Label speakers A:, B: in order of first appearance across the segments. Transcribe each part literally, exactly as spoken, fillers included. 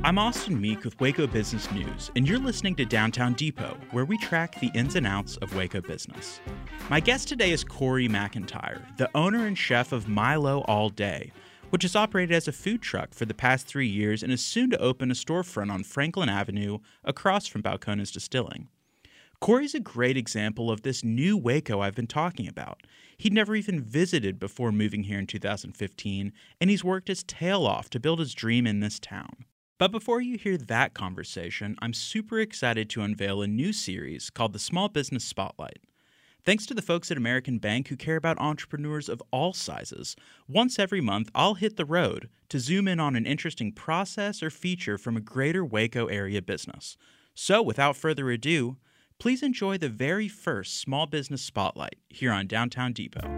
A: I'm Austin Meek with Waco Business News, and you're listening to Downtown Depot, where we track the ins and outs of Waco business. My guest today is Corey McIntyre, the owner and chef of Milo All Day, which has operated as a food truck for the past three years and is soon to open a storefront on Franklin Avenue across from Balcones Distilling. Corey's a great example of this new Waco I've been talking about. He'd never even visited before moving here in two thousand fifteen, and he's worked his tail off to build his dream in this town. But before you hear that conversation, I'm super excited to unveil a new series called the Small Business Spotlight. Thanks to the folks at American Bank who care about entrepreneurs of all sizes, once every month I'll hit the road to zoom in on an interesting process or feature from a greater Waco area business. So without further ado, please enjoy the very first Small Business Spotlight here on Downtown Depot.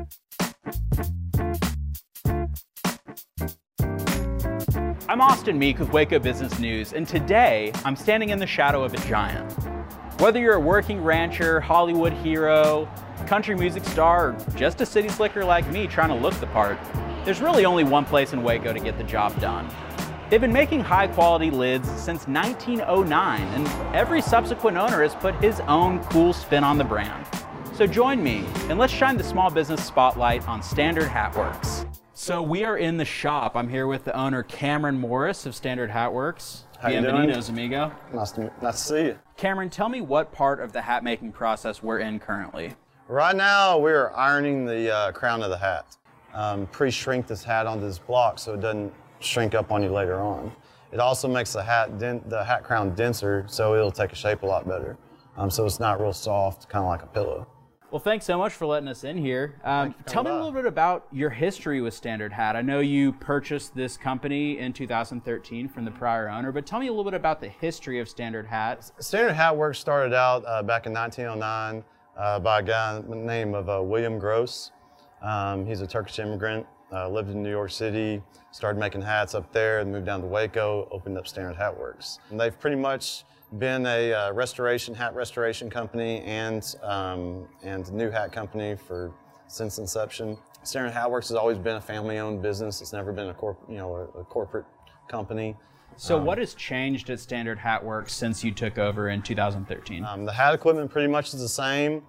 A: I'm Austin Meek with Waco Business News, and today I'm standing in the shadow of a giant. Whether you're a working rancher, Hollywood hero, country music star, or just a city slicker like me trying to look the part, there's really only one place in Waco to get the job done. They've been making high-quality lids since nineteen oh nine, and every subsequent owner has put his own cool spin on the brand. So join me, and let's shine the small business spotlight on Standard Hat Works. So we are in the shop. I'm here with the owner, Cameron Morris of Standard Hat Works.
B: How you doing?
A: Bienvenidos, amigo.
B: Nice to, nice to see you.
A: Cameron, tell me what part of the hat making process we're in currently.
B: Right now, we're ironing the uh, crown of the hat. Um, pre-shrink this hat onto this block so it doesn't shrink up on you later on. It also makes the hat dent, the hat crown denser, so it'll take a shape a lot better. Um, so it's not real soft, kind of like a pillow.
A: Well, thanks so much for letting us in here. Um, tell me a little bit about your history with Standard Hat. I know you purchased this company in two thousand thirteen from the prior owner, but tell me a little bit about the history of Standard Hat.
B: Standard Hat Works started out uh, back in nineteen oh nine uh, by a guy by the name of uh, William Gross. Um, he's a Turkish immigrant, uh, lived in New York City, started making hats up there, and moved down to Waco, opened up Standard Hat Works. And they've pretty much been a uh, restoration, hat restoration company and um, and new hat company for since inception. Standard Hat Works has always been a family-owned business. It's never been a corp, you know, a, a corporate company.
A: So
B: um,
A: what has changed at Standard Hat Works since you took over in two thousand thirteen?
B: Um, the hat equipment pretty much is the same.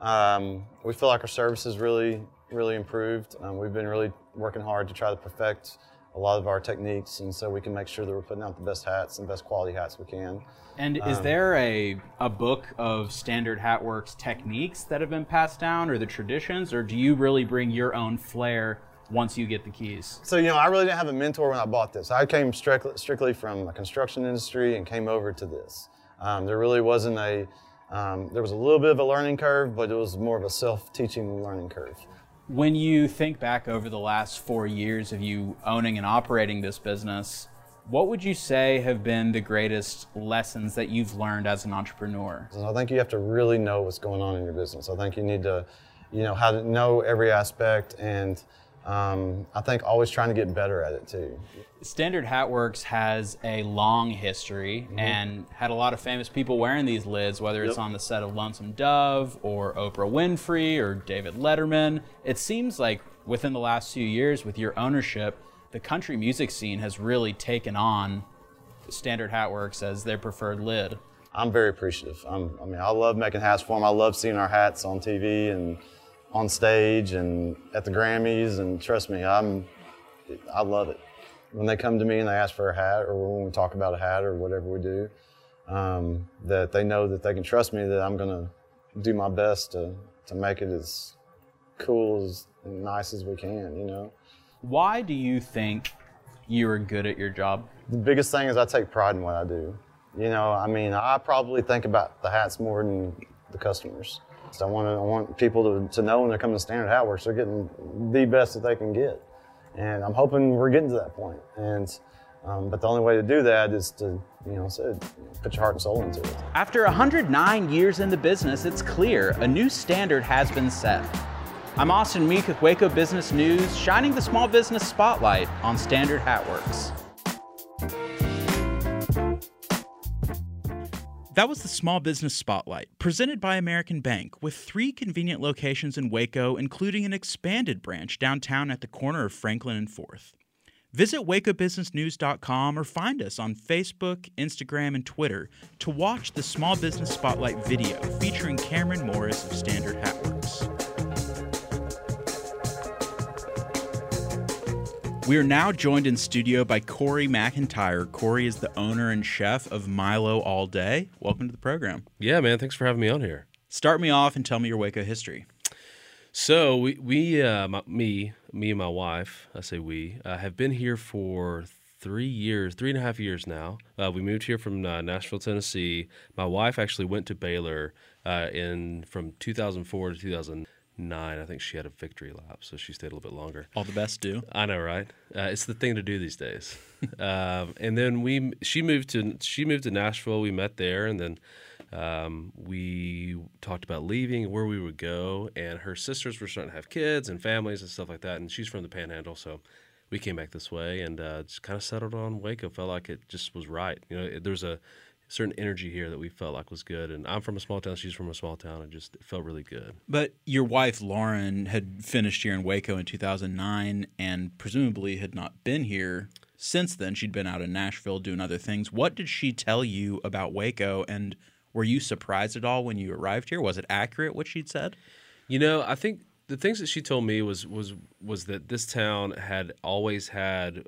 B: Um, we feel like our service has really, really improved. Um, we've been really working hard to try to perfect a lot of our techniques, and so we can make sure that we're putting out the best hats and best quality hats we can.
A: And is
B: um,
A: there a, a book of Standard Hat Works techniques that have been passed down, or the traditions, or do you really bring your own flair once you get the keys?
B: So, you know, I really didn't have a mentor when I bought this. I came strictly, strictly from the construction industry and came over to this. Um, there really wasn't a, um, there was a little bit of a learning curve, but it was more of a self-teaching learning curve.
A: When you think back over the last four years of you owning and operating this business, what would you say have been the greatest lessons that you've learned as an entrepreneur?
B: I think you have to really know what's going on in your business. I think you need to, you know, how to know every aspect, and um, I think always trying to get better at it too.
A: Standard Hat Works has a long history mm-hmm. and had a lot of famous people wearing these lids, whether it's yep. on the set of Lonesome Dove or Oprah Winfrey or David Letterman. It seems like within the last few years with your ownership, the country music scene has really taken on Standard Hat Works as their preferred lid.
B: I'm very appreciative. I'm, I mean, I love making hats for them. I love seeing our hats on T V and on stage and at the Grammys, and trust me, I'm, I love it. When they come to me and they ask for a hat, or when we talk about a hat or whatever we do, um, that they know that they can trust me, that I'm gonna do my best to, to make it as cool as and nice as we can, you know.
A: Why do you think you are good at your job?
B: The biggest thing is I take pride in what I do. You know, I mean, I probably think about the hats more than the customers. So I want to, I want people to, to know when they're coming to Standard Hat Works, they're getting the best that they can get. And I'm hoping we're getting to that point. And, um, but the only way to do that is to, you know, so put your heart and soul into it.
A: After one hundred nine years in the business, it's clear a new standard has been set. I'm Austin Meek with Waco Business News, shining the small business spotlight on Standard Hat Works. That was the Small Business Spotlight, presented by American Bank, with three convenient locations in Waco, including an expanded branch downtown at the corner of Franklin and fourth. Visit waco business news dot com or find us on Facebook, Instagram, and Twitter to watch the Small Business Spotlight video featuring Cameron Morris of Standard Hatworks. We are now joined in studio by Corey McIntyre. Corey is the owner and chef of Milo All Day. Welcome to the program.
C: Yeah, man. Thanks for having me on here.
A: Start me off and tell me your Waco history.
C: So we, we uh, my, me, me and my wife, I say we, uh, have been here for three years, three and a half years now. Uh, we moved here from uh, Nashville, Tennessee. My wife actually went to Baylor uh, in from two thousand four to two thousand nine. I think she had a victory lap, so she stayed a little bit longer.
A: All the best do.
C: I know, right? Uh, it's the thing to do these days. um, and then we, she moved to she moved to Nashville. We met there, and then. Um, we talked about leaving, where we would go, and her sisters were starting to have kids and families and stuff like that, and she's from the Panhandle, so we came back this way and uh, just kind of settled on Waco. Felt like it just was right. You know, it, there's a certain energy here that we felt like was good, and I'm from a small town, she's from a small town, and just it felt really good.
A: But your wife, Lauren, had finished here in Waco in two thousand nine and presumably had not been here since then. She'd been out in Nashville doing other things. What did she tell you about Waco, and were you surprised at all when you arrived here? Was it accurate what she'd said?
C: You know, I think the things that she told me was was was that this town had always had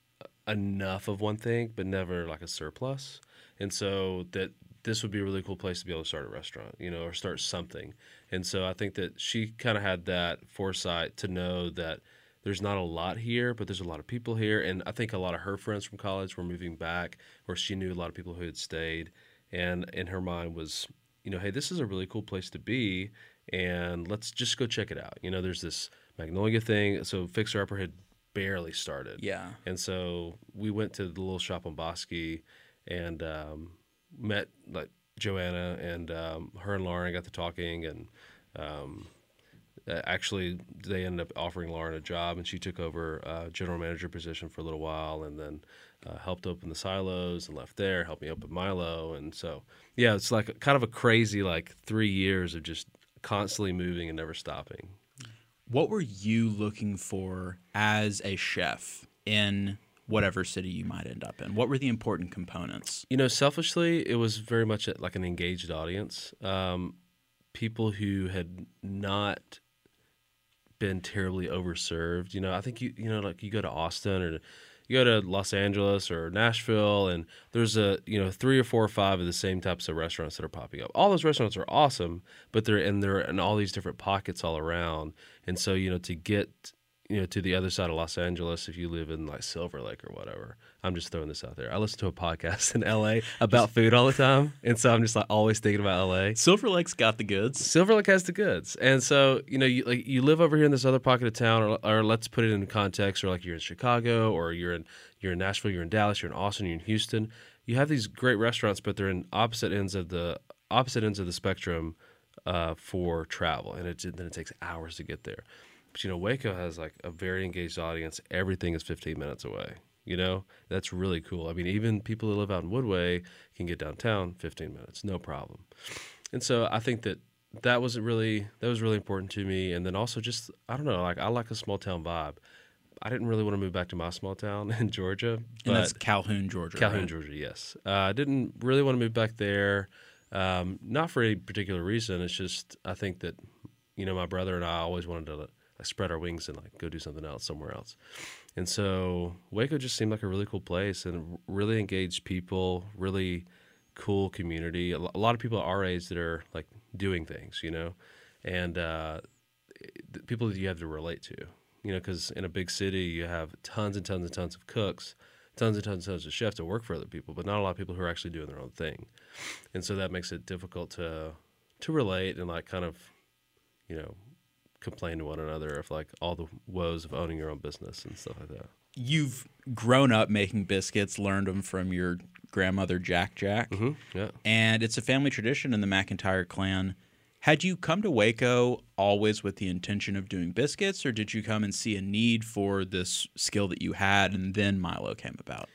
C: enough of one thing, but never like a surplus, and so that this would be a really cool place to be able to start a restaurant, you know, or start something. And so I think that she kind of had that foresight to know that there's not a lot here, but there's a lot of people here, and I think a lot of her friends from college were moving back, or she knew a lot of people who had stayed. And in her mind was, you know, hey, this is a really cool place to be, and let's just go check it out. You know, there's this Magnolia thing. So Fixer Upper had barely started.
A: Yeah.
C: And so we went to the little shop on Bosque and um, met, like, Joanna, and um, her and Lauren got to talking, and um, actually they ended up offering Lauren a job, and she took over a general manager position for a little while, and then Uh, helped open the silos and left there, helped me open Milo. And so, yeah, it's like a, kind of a crazy like three years of just constantly moving and never stopping.
A: What were you looking for as a chef in whatever city you might end up in? What were the important components?
C: You know, selfishly, it was very much like an engaged audience. Um, people who had not been terribly overserved. You know, I think, you you know, like you go to Austin or you go to Los Angeles or Nashville, and there's a you know three or four or five of the same types of restaurants that are popping up. All those restaurants are awesome, but they're in they're in all these different pockets all around. And so you know to get you know to the other side of Los Angeles, if you live in like Silver Lake or whatever, I'm just throwing this out there. I listen to a podcast in L A about food all the time, and so I'm just like always thinking about L A.
A: Silver Lake's got the goods.
C: Silver Lake has the goods, and so you know you like you live over here in this other pocket of town, or, or let's put it in context, or like you're in Chicago, or you're in you're in Nashville, you're in Dallas, you're in Austin, you're in Houston. You have these great restaurants, but they're in opposite ends of the opposite ends of the spectrum uh, for travel, and it then it takes hours to get there. But you know Waco has like a very engaged audience. Everything is fifteen minutes away. You know, that's really cool. I mean, even people who live out in Woodway can get downtown fifteen minutes, no problem. And so I think that that was really that was really important to me. And then also just I don't know, like I like a small town vibe. I didn't really want to move back to my small town in Georgia. But
A: And that's Calhoun, Georgia.
C: Calhoun,
A: right?
C: Georgia, yes. Uh, I didn't really want to move back there, um, not for any particular reason. It's just I think that you know my brother and I always wanted to like, spread our wings and like go do something else somewhere else. And so Waco just seemed like a really cool place and really engaged people, really cool community. A lot of people our age that are like doing things, you know, and uh, people that you have to relate to, you know, because in a big city you have tons and tons and tons of cooks, tons and tons and tons of chefs that work for other people, but not a lot of people who are actually doing their own thing. And so that makes it difficult to to relate and like kind of, you know, complain to one another of like all the woes of owning your own business and stuff like that.
A: You've grown up making biscuits, learned them from your grandmother, Jack Jack.
C: Mm-hmm. Yeah.
A: And it's a family tradition in the McIntyre clan. Had you come to Waco always with the intention of doing biscuits, or did you come and see a need for this skill that you had and then Milo came about?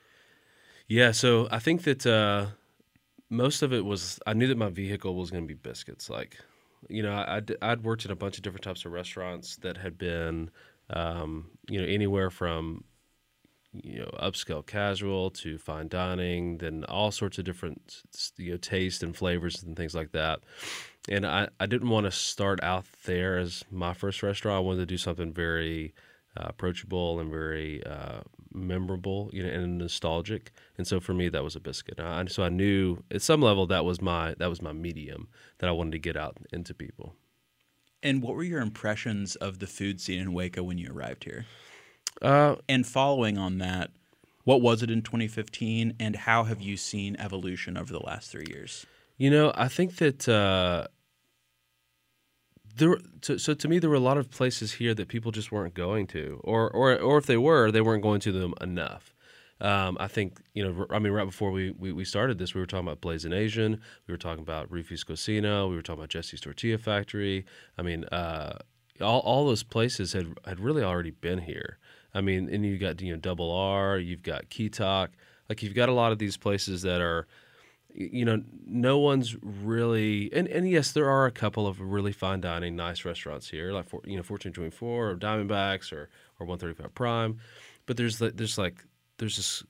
C: Yeah, so I think that uh, most of it was, I knew that my vehicle was going to be biscuits. Like, you know, I'd, I'd worked in a bunch of different types of restaurants that had been, um, you know, anywhere from, you know, upscale casual to fine dining, then all sorts of different, you know, taste and flavors and things like that. And I, I didn't want to start out there as my first restaurant. I wanted to do something very uh, approachable and very uh, memorable, you know, and nostalgic. And so for me, that was a biscuit. I, so I knew at some level that was my that was my medium that I wanted to get out into people.
A: And what were your impressions of the food scene in Waco when you arrived here?
C: Uh,
A: And following on that, what was it in twenty fifteen, and how have you seen evolution over the last three years?
C: You know, I think that uh, there. So, so to me, there were a lot of places here that people just weren't going to, or or or if they were, they weren't going to them enough. Um, I think, you know, I mean, right before we, we, we started this, we were talking about Blazing Asian, we were talking about Rufus Cocina, we were talking about Jesse's Tortilla Factory. I mean, uh, all all those places had had really already been here. I mean, and you got, you know, Double R, you've got Keetalk, like you've got a lot of these places that are, you know, no one's really, and, and yes, there are a couple of really fine dining, nice restaurants here, like, for, you know, fourteen twenty-four or Diamondbacks or, or one thirty-five Prime, but there's like, there's like, there's this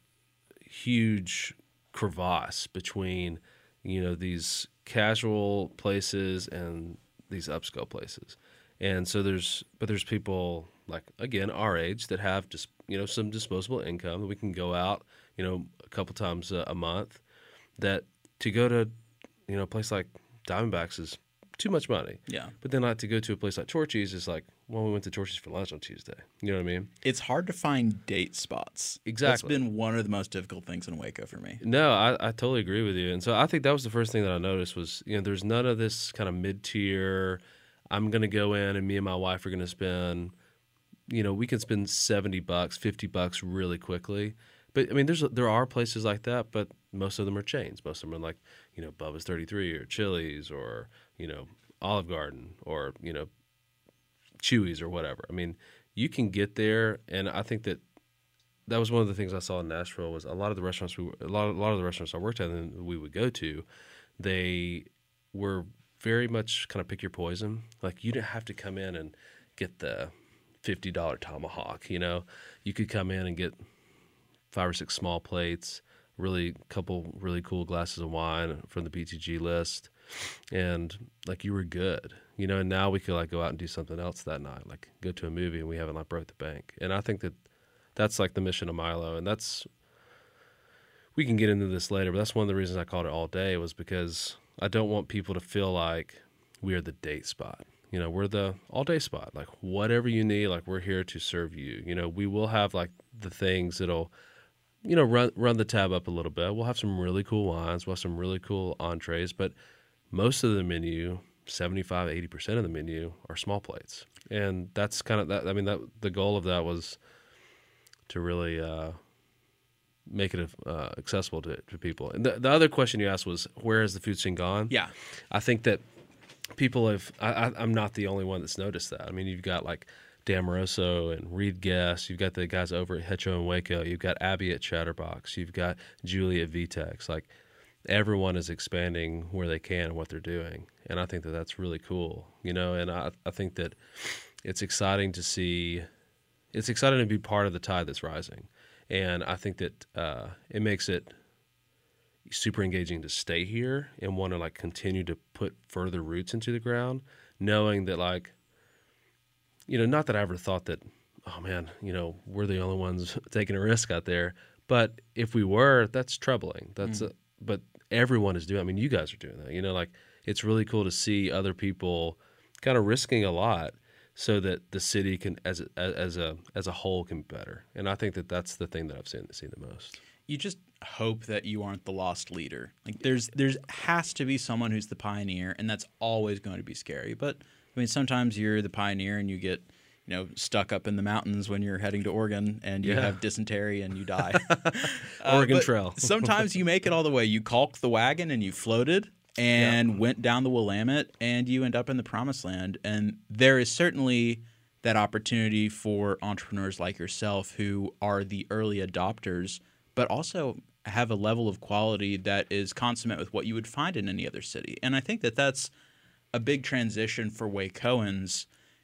C: huge crevasse between, you know, these casual places and these upscale places. And so there's, but there's people like, again, our age that have just, you know, some disposable income that we can go out, you know, a couple times a, a month, that to go to, you know, a place like Diamondbacks is too much money.
A: Yeah.
C: But then like to go to a place like Torchy's is like, well, we went to Torchy's for lunch on Tuesday. You know what I mean?
A: It's hard to find date spots.
C: Exactly.
A: That's been one of the most difficult things in Waco for me.
C: No, I, I totally agree with you. And so I think that was the first thing that I noticed was, you know, there's none of this kind of mid-tier, I'm going to go in and me and my wife are going to spend, you know, we can spend seventy bucks, fifty bucks really quickly. But I mean, there's there are places like that, but most of them are chains. Most of them are like, you know, Bubba's thirty-three or Chili's or, you know, Olive Garden or, you know, Chewy's or whatever. I mean, you can get there, and I think that that was one of the things I saw in Nashville was a lot of the restaurants we a lot of, a lot of the restaurants I worked at and we would go to, they were very much kind of pick your poison. Like you didn't have to come in and get the fifty dollar tomahawk. You know, you could come in and get five or six small plates, really couple really cool glasses of wine from the B T G list, and like you were good, you know. And now we could like go out and do something else that night, like go to a movie, and we haven't like broke the bank. And I think that that's like the mission of Milo, and that's we can get into this later, but that's one of the reasons I called it All Day was because I don't want people to feel like we are the date spot. You know, we're the all day spot. Like whatever you need, like we're here to serve you. You know, we will have like the things that'll, you know, run run the tab up a little bit. We'll have some really cool wines. We'll have some really cool entrees. But most of the menu, seventy-five, eighty percent of the menu are small plates. And that's kind of that. I mean, that the goal of that was to really uh, make it uh, accessible to, to people. And the, the other question you asked was, where has the food scene gone?
A: Yeah.
C: I think that people have, I, I, I'm not the only one that's noticed that. I mean, you've got like Dan Moroso and Reed Guest. You've got the guys over at Hecho and Waco. You've got Abby at Chatterbox. You've got Julie at Vtex. Like everyone is expanding where they can and what they're doing. And I think that that's really cool, you know, and I, I think that it's exciting to see, it's exciting to be part of the tide that's rising. And I think that uh, it makes it super engaging to stay here and want to like continue to put further roots into the ground, knowing that like, you know, not that I ever thought that, oh man, you know, we're the only ones taking a risk out there. But if we were, that's troubling. That's, mm. a, but everyone is doing, I mean, you guys are doing that, you know, like it's really cool to see other people kind of risking a lot so that the city can, as a, as a, as a whole can be better. And I think that that's the thing that I've seen, seen the most.
A: You just hope that you aren't the lost leader. Like there's, there's has to be someone who's the pioneer, and that's always going to be scary. But I mean, sometimes you're the pioneer and you get, you know, stuck up in the mountains when you're heading to Oregon and you
C: yeah.
A: have dysentery and you die.
C: Oregon
A: uh,
C: Trail.
A: Sometimes you make it all the way. You caulked the wagon and you floated and yeah. went down the Willamette and you end up in the promised land. And there is certainly that opportunity for entrepreneurs like yourself who are the early adopters, but also have a level of quality that is consummate with what you would find in any other city. And I think that that's a big transition for Wacoans.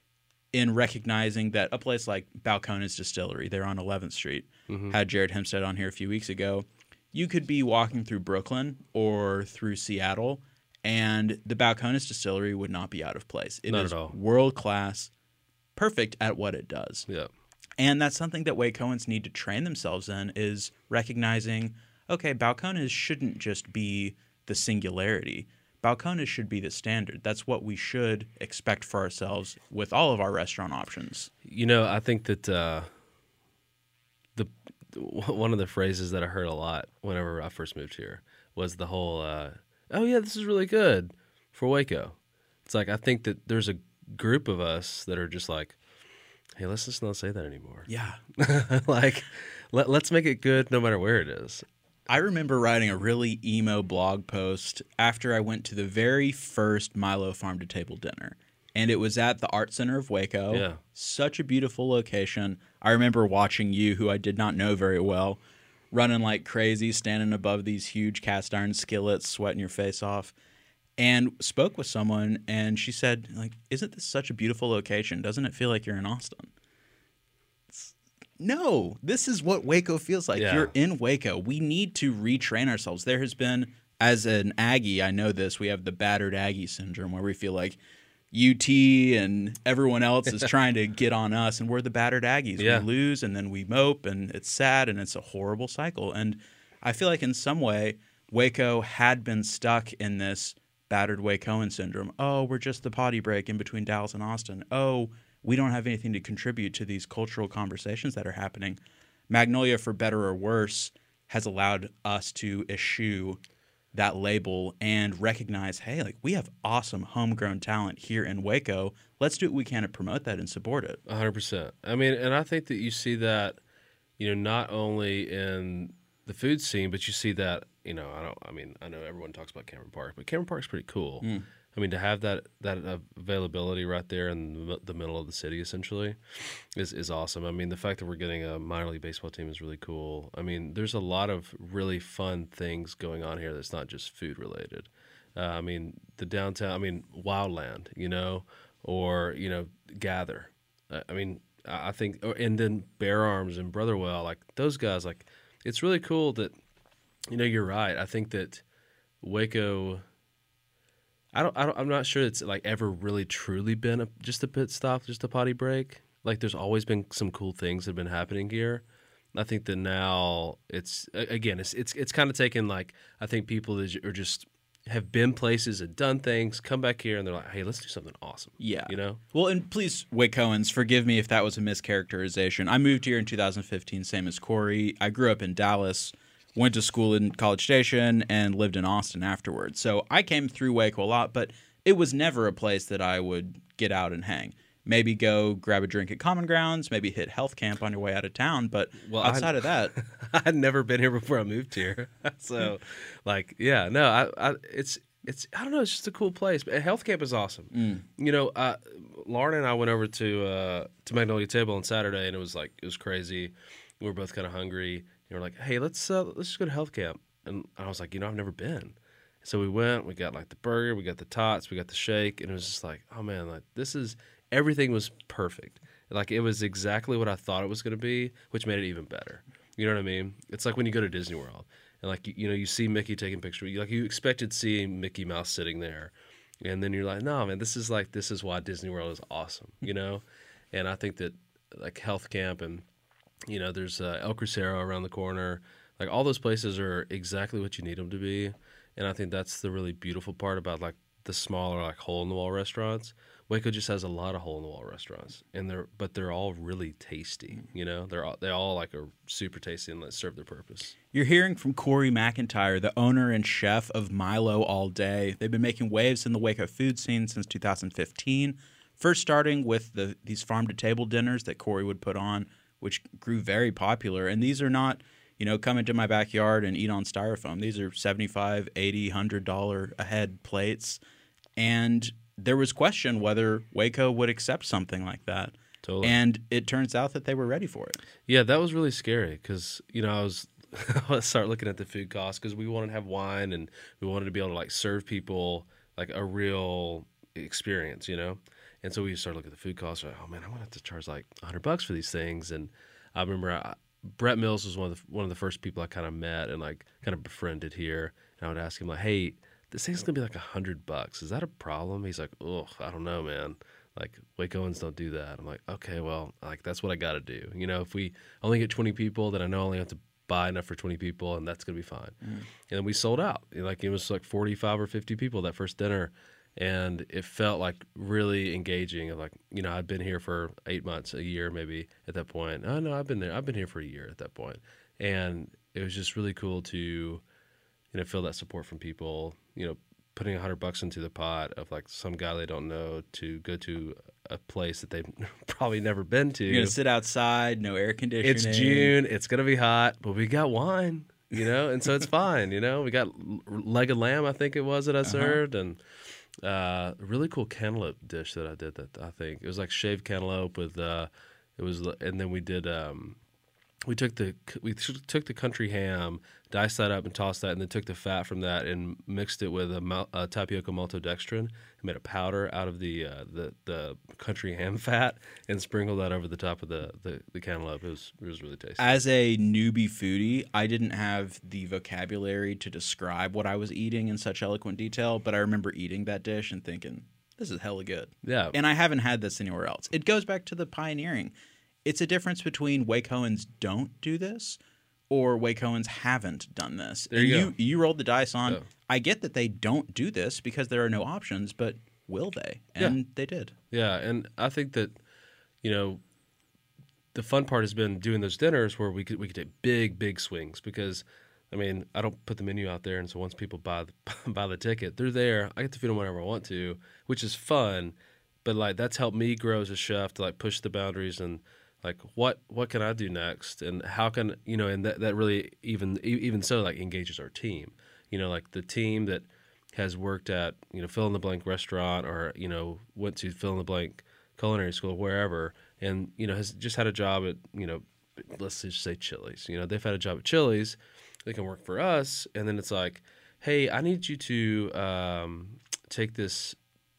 A: in recognizing that a place like Balcones Distillery, they're on eleventh Street, mm-hmm. had Jared Hempstead on here a few weeks ago. You could be walking through Brooklyn or through Seattle, and the Balcones Distillery would not be out of place. It
C: not
A: is
C: at all.
A: World-class, perfect at what it does.
C: Yeah.
A: And that's something that Wacoans need to train themselves in, is recognizing, okay, Balcones shouldn't just be the singularity. Balcones should be the standard. That's what we should expect for ourselves with all of our restaurant options.
C: You know, I think that uh, the one of the phrases that I heard a lot whenever I first moved here was the whole, uh, oh, yeah, this is really good for Waco. It's like, I think that there's a group of us that are just like, hey, let's just not say that anymore.
A: Yeah.
C: Like, let, let's make it good no matter where it is.
A: I remember writing a really emo blog post after I went to the very first Milo Farm to Table dinner. And it was at the Art Center of Waco.
C: Yeah.
A: Such a beautiful location. I remember watching you, who I did not know very well, running like crazy, standing above these huge cast iron skillets, sweating your face off. And spoke with someone, and she said, like, isn't this such a beautiful location? Doesn't it feel like you're in Austin? No, this is what Waco feels like.
C: Yeah.
A: You're in Waco. We need to retrain ourselves. There has been, as an Aggie, I know this, we have the battered Aggie syndrome where we feel like U T and everyone else is trying to get on us, and we're the battered Aggies.
C: Yeah.
A: We lose, and then we mope, and it's sad, and it's a horrible cycle. And I feel like in some way, Waco had been stuck in this battered Wacoan syndrome. Oh, we're just the potty break in between Dallas and Austin. Oh, we don't have anything to contribute to these cultural conversations that are happening. Magnolia, for better or worse, has allowed us to eschew that label and recognize, hey, like, we have awesome homegrown talent here in Waco. Let's do what we can to promote that and support it.
C: one hundred percent. I mean, and I think that you see that, you know, not only in the food scene, but you see that, you know, I don't, I mean, I know everyone talks about Cameron Park, but Cameron Park's pretty cool. Mm. I mean, to have that that availability right there in the middle of the city, essentially, is is awesome. I mean, the fact that we're getting a minor league baseball team is really cool. I mean, there's a lot of really fun things going on here that's not just food related. Uh, I mean, the downtown, I mean, Wildland, you know, or, you know, Gather. I, I mean, I think, or, and then Bear Arms and Brotherwell, like those guys, like, it's really cool that, you know, you're right. I think that Waco, I don't, I don't, I'm not sure it's like ever really truly been a, just a pit stop, just a potty break. Like, there's always been some cool things that have been happening here. I think that now it's, again, it's it's it's kind of taken, like, I think people that are just have been places and done things, come back here and they're like, hey, let's do something awesome.
A: Yeah.
C: You know?
A: Well, and please, Wacoans, forgive me if that was a mischaracterization. I moved here in two thousand fifteen, same as Corey. I grew up in Dallas, went to school in College Station, and lived in Austin afterwards. So I came through Waco a lot, but it was never a place that I would get out and hang. Maybe go grab a drink at Common Grounds, maybe hit health camp on your way out of town. But well, outside
C: I'd,
A: of that,
C: I'd never been here before I moved here. So, like, yeah, no, I, I, it's, it's, I don't know, it's just a cool place. But health camp is awesome. Mm. You know, uh, Lauren and I went over to uh, to Magnolia Table on Saturday, and it was like, it was crazy. We were both kind of hungry. And we were like, hey, let's uh, let's just go to health camp. And I was like, you know, I've never been. So we went. We got like the burger, we got the tots, we got the shake, and it was just like, oh man, like this is. Everything was perfect. Like, it was exactly what I thought it was going to be, which made it even better. You know what I mean? It's like when you go to Disney World and, like, you, you know, you see Mickey taking pictures. You, like, you expected seeing Mickey Mouse sitting there. And then you're like, no, man, this is like, this is why Disney World is awesome, you know? And I think that, like, health camp and, you know, there's uh, El Crucero around the corner. Like, all those places are exactly what you need them to be. And I think that's the really beautiful part about, like, the smaller, like, hole-in-the-wall restaurants. Waco just has a lot of hole-in-the-wall restaurants, and they're but they're all really tasty. You know, they're all, they all like are super tasty and serve their purpose.
A: You're hearing from Corey McIntyre, the owner and chef of Milo All Day. They've been making waves in the Waco food scene since two thousand fifteen. First, starting with the these farm-to-table dinners that Corey would put on, which grew very popular. And these are not, you know, come into my backyard and eat on styrofoam. These are seventy-five dollars, eighty dollars, one hundred dollars a head plates, and there was question whether Waco would accept something like that.
C: Totally.
A: And it turns out that they were ready for it.
C: Yeah, that was really scary because, you know, I was I start looking at the food costs because we wanted to have wine and we wanted to be able to, like, serve people, like, a real experience, you know? And so we started looking at the food costs. Like, oh man, I'm gonna have to charge like a hundred bucks for these things. And I remember I, Brett Mills was one of the one of the first people I kind of met and like kind of befriended here. And I would ask him like, hey, this thing's gonna be like a hundred bucks. Is that a problem? He's like, oh, I don't know, man. Like Wacoans don't do that. I'm like, okay, well, like that's what I got to do. You know, if we only get twenty people, then I know I only have to buy enough for twenty people, and that's gonna be fine. Mm. And then we sold out. Like it was like forty-five or fifty people that first dinner, and it felt like really engaging. Like, you know, I'd been here for eight months, a year maybe at that point. Oh no, I've been there. I've been here for a year at that point, and it was just really cool to, you know, feel that support from people. You know, putting a hundred bucks into the pot of like some guy they don't know to go to a place that they've probably never been to.
A: You're gonna sit outside, no air conditioning.
C: It's June. It's gonna be hot, but we got wine, you know, and so it's fine. You know, we got leg of lamb, I think it was that I served, uh-huh. and uh, a really cool cantaloupe dish that I did. That I think it was like shaved cantaloupe with uh, it was, and then we did. Um, We took the we took the country ham, diced that up and tossed that, and then took the fat from that and mixed it with a, mal, a tapioca maltodextrin and made a powder out of the uh, the the country ham fat and sprinkled that over the top of the, the, the cantaloupe. It was it was really tasty.
A: As a newbie foodie, I didn't have the vocabulary to describe what I was eating in such eloquent detail, but I remember eating that dish and thinking, "This is hella good."
C: Yeah,
A: and I haven't had this anywhere else. It goes back to the pioneering. It's a difference between Wacoans don't do this or Wacoans haven't done this.
C: There you
A: and
C: go.
A: you, you rolled the dice on,
C: Yeah.
A: I get that they don't do this because there are no options, but will they? And
C: Yeah.
A: they did.
C: Yeah, and I think that, you know, the fun part has been doing those dinners where we could we could take big, big swings because, I mean, I don't put the menu out there, and so once people buy the, buy the ticket, they're there. I get to feed them whenever I want to, which is fun, but, like, that's helped me grow as a chef to, like, push the boundaries and – like what what can I do next, and how can you know, and that, that really even even so like engages our team. You know, like the team that has worked at you know fill in the blank restaurant or you know went to fill in the blank culinary school wherever, and you know has just had a job at you know let's just say Chili's. You know they've had a job at Chili's, they can work for us, and then it's like, hey, I need you to um, take this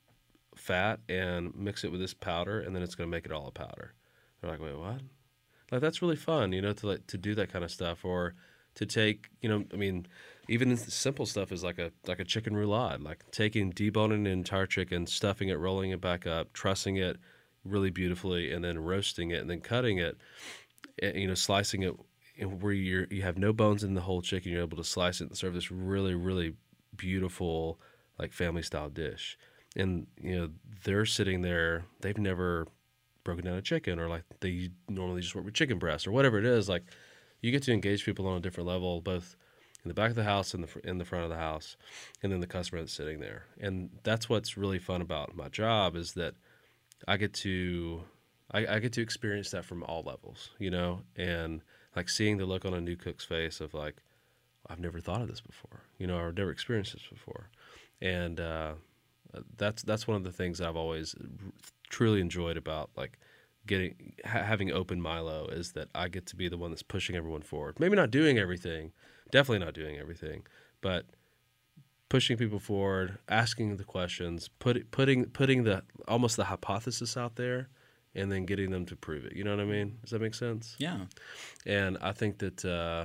C: fat and mix it with this powder, and then it's going to make it all a powder. They're like, wait, what? Like that's really fun, you know, to like to do that kind of stuff, or to take, you know, I mean, even simple stuff is like a like a chicken roulade, like taking deboning an entire chicken, stuffing it, rolling it back up, trussing it really beautifully, and then roasting it, and then cutting it, and, you know, slicing it where you you have no bones in the whole chicken. You're able to slice it and serve this really really beautiful like family style dish, and you know they're sitting there, they've never broken down a chicken, or like they normally just work with chicken breasts or whatever it is. Like you get to engage people on a different level, both in the back of the house and the in the front of the house, and then the customer that's sitting there. And that's what's really fun about my job is that I get to I, I get to experience that from all levels, you know, and like seeing the look on a new cook's face of like, I've never thought of this before, you know, or never experienced this before, and uh, that's that's one of the things I've always truly enjoyed about like getting ha- having Open Milo is that I get to be the one that's pushing everyone forward. Maybe not doing everything, definitely not doing everything, but pushing people forward, asking the questions, put, putting putting the almost the hypothesis out there, and then getting them to prove it. You know what I mean? Does that make sense?
A: Yeah.
C: And I think that uh,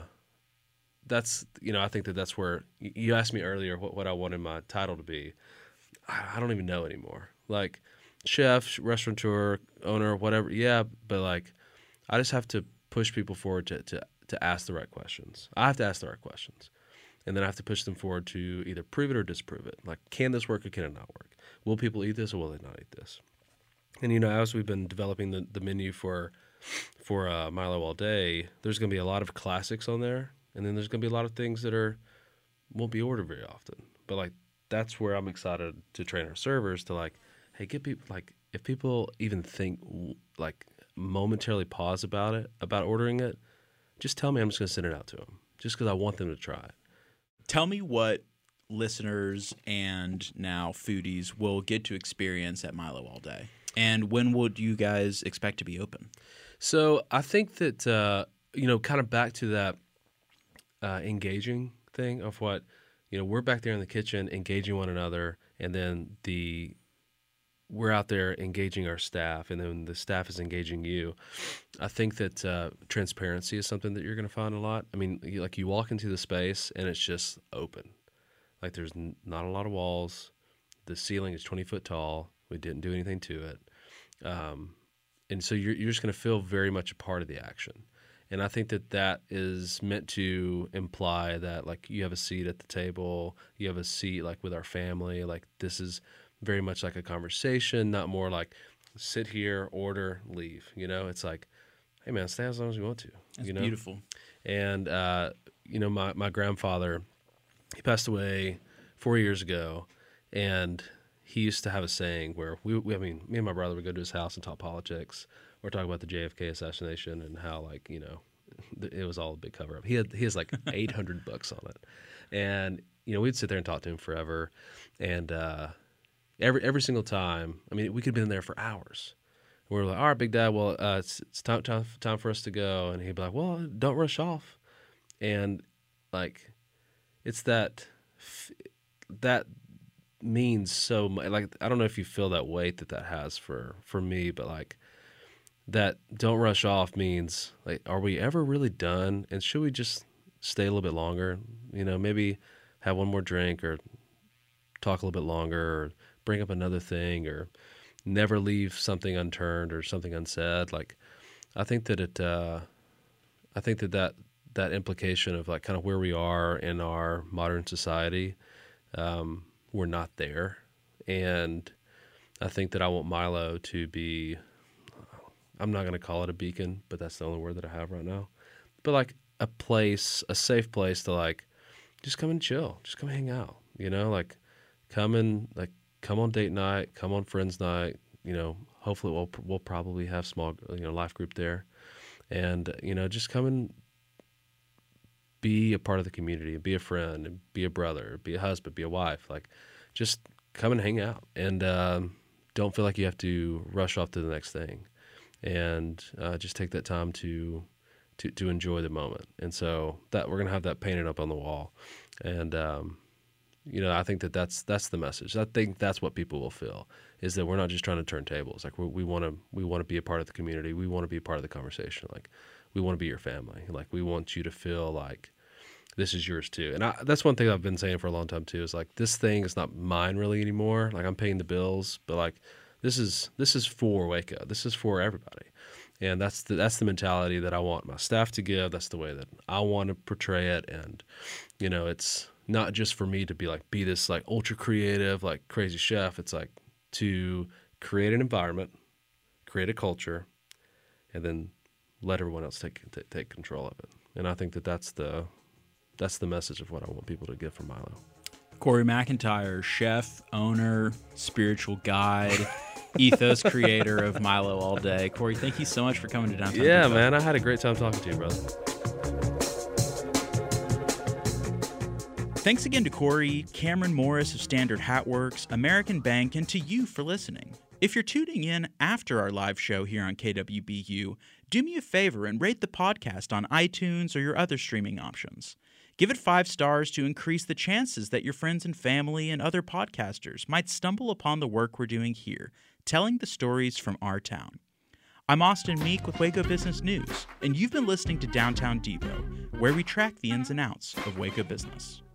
C: that's you know I think that that's where you asked me earlier what, what I wanted my title to be. I, I don't even know anymore. Like. Chef, restaurateur, owner, whatever. Yeah, but like, I just have to push people forward to, to, to ask the right questions. I have to ask the right questions. And then I have to push them forward to either prove it or disprove it. Like, can this work or can it not work? Will people eat this or will they not eat this? And, you know, as we've been developing the, the menu for for uh, Milo All Day, there's going to be a lot of classics on there. And then there's going to be a lot of things that are won't be ordered very often. But, like, that's where I'm excited to train our servers to, like, hey, get people, like, if people even think, like, momentarily pause about it, about ordering it, just tell me I'm just going to send it out to them, just because I want them to try it.
A: Tell me what listeners and now foodies will get to experience at Milo All Day. And when would you guys expect to be open?
C: So I think that, uh, you know, kind of back to that uh, engaging thing of what, you know, we're back there in the kitchen engaging one another, and then the we're out there engaging our staff, and then the staff is engaging you. I think that uh, transparency is something that you're going to find a lot. I mean, you, like you walk into the space and it's just open. Like there's n- not a lot of walls. The ceiling is twenty foot tall. We didn't do anything to it. Um, and so you're, you're just going to feel very much a part of the action. And I think that that is meant to imply that, like, you have a seat at the table, you have a seat, like, with our family. Like, this is very much like a conversation, not more like sit here, order, leave. You know, it's like, hey, man, stay as long as you want to.
A: That's
C: you know?
A: beautiful.
C: And, uh, you know, my, my grandfather, he passed away four years ago, and he used to have a saying where, we, we I mean, me and my brother would go to his house and talk politics. We're talking about the J F K assassination and how, like, you know, it was all a big cover up. He had he has like eight hundred books on it, and you know we'd sit there and talk to him forever, and uh, every every single time, I mean, we could have been there for hours. We were like, all right, Big Dad, well, uh, it's it's time, time time for us to go, and he'd be like, well, don't rush off, and like, it's that that means so much. Like, I don't know if you feel that weight that that has for for me, but like. That don't rush off means, like, are we ever really done? And should we just stay a little bit longer? You know, maybe have one more drink or talk a little bit longer or bring up another thing or never leave something unturned or something unsaid. Like, I think that it, uh, I think that, that that implication of, like, kind of where we are in our modern society, um, we're not there. And I think that I want Milo to be... I'm not going to call it a beacon, but that's the only word that I have right now. But like a place, a safe place to like, just come and chill, just come hang out, you know, like come and like, come on date night, come on friends night, you know, hopefully we'll, we'll probably have small, you know, life group there and, you know, just come and be a part of the community, be a friend, and be a brother, be a husband, be a wife, like just come and hang out and um, don't feel like you have to rush off to the next thing. And uh, just take that time to, to to enjoy the moment. And so that we're gonna have that painted up on the wall, and um, you know I think that that's that's the message. I think that's what people will feel is that we're not just trying to turn tables. Like we want to we want to be a part of the community. We want to be a part of the conversation. Like we want to be your family. Like we want you to feel like this is yours too. And I, that's one thing I've been saying for a long time too. Is like this thing is not mine really anymore. Like I'm paying the bills, but like. This is this is for Waco. This is for everybody, and that's the that's the mentality that I want my staff to give. That's the way that I want to portray it, and you know, it's not just for me to be like be this like ultra creative, like crazy chef. It's like to create an environment, create a culture, and then let everyone else take t- take control of it. And I think that that's the that's the message of what I want people to get from Milo.
A: Corey McIntyre, chef, owner, spiritual guide. Ethos creator of Milo All Day. Corey, thank you so much for coming to Downtown
C: Yeah,
A: Depot.
C: man. I had a great time talking to you, brother.
A: Thanks again to Corey, Cameron Morris of Standard Hat Works, American Bank, and to you for listening. If you're tuning in after our live show here on K W B U, do me a favor and rate the podcast on iTunes or your other streaming options. Give it five stars to increase the chances that your friends and family and other podcasters might stumble upon the work we're doing here, telling the stories from our town. I'm Austin Meek with Waco Business News, and you've been listening to Downtown Depot, where we track the ins and outs of Waco business.